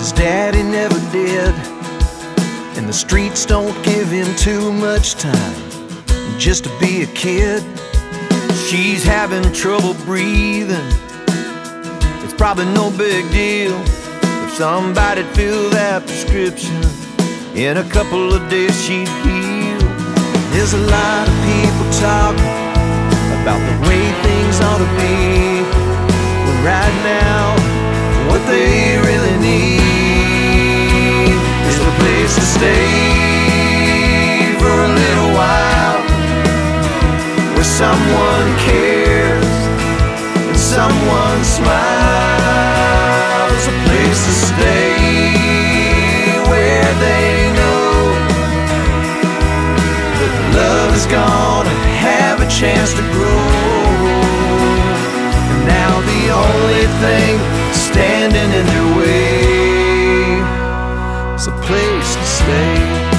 his daddy never did, and the streets don't give him too much time just to be a kid. She's having trouble breathing. It's probably no big deal if somebody'd fill that prescription. In a couple of days she'd heal. There's a lot of people talking about the way things ought to be, but right now what they really need is a place to stay for a little while, where someone cares and someone smiles. A place to stay where they know that love is gonna have a chance to grow. And now the only thing standing in their way is a place to stay.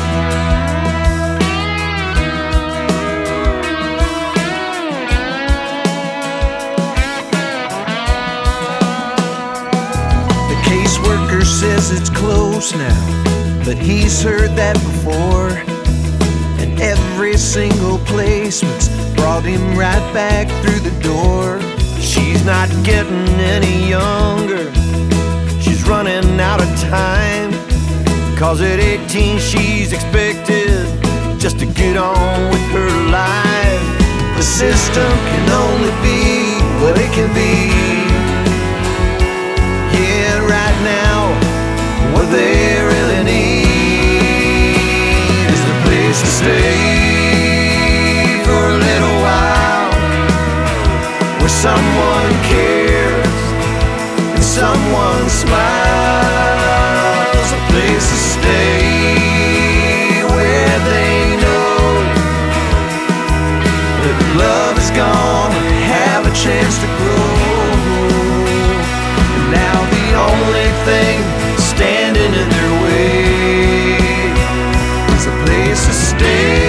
Caseworker says it's close now, but he's heard that before, and every single placement's brought him right back through the door. She's not getting any younger, she's running out of time, 'cause at 18 she's expected just to get on with her life. The system can only be what it can be. Yeah, right now, what they really need is the place to stay for a little while, where someone cares and someone smiles. A place to stay where they know that love is gonna have a chance to grow. Now the only thing standing in their way is a place to stay.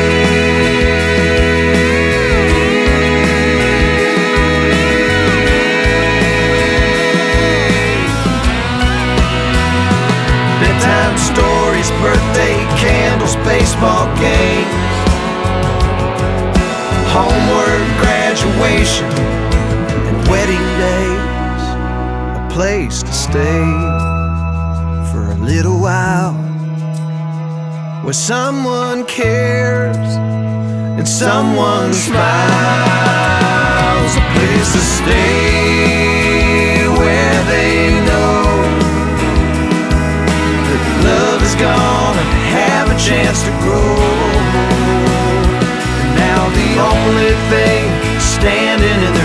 Bedtime stories, birthday candles, baseball games, homework, graduation, and wedding days. Place to stay for a little while, where someone cares and someone smiles. A place to stay where they know that love is gonna have a chance to grow. And now the only thing standing in their